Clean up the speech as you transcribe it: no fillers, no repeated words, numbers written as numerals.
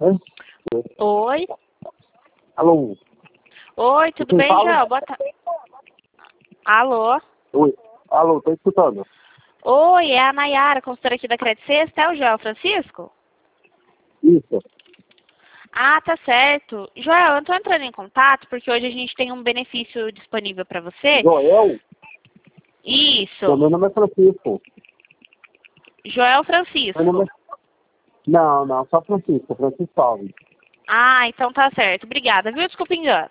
Oi. Alô? Oi, tudo Quem bem, fala? Joel? Boa tarde. Alô? Oi. Alô, tô escutando. Oi, é a Nayara, consultora aqui da Credit Sexta. É o Joel Francisco? Isso. Ah, tá certo. Joel, eu tô entrando em contato porque hoje a gente tem um benefício disponível para você. Joel? Isso. Meu nome é Francisco. Joel Meu nome Francisco. é... Não, só Francisco. Francisco Alves. Ah, então tá certo. Obrigada, viu? Desculpa o engano.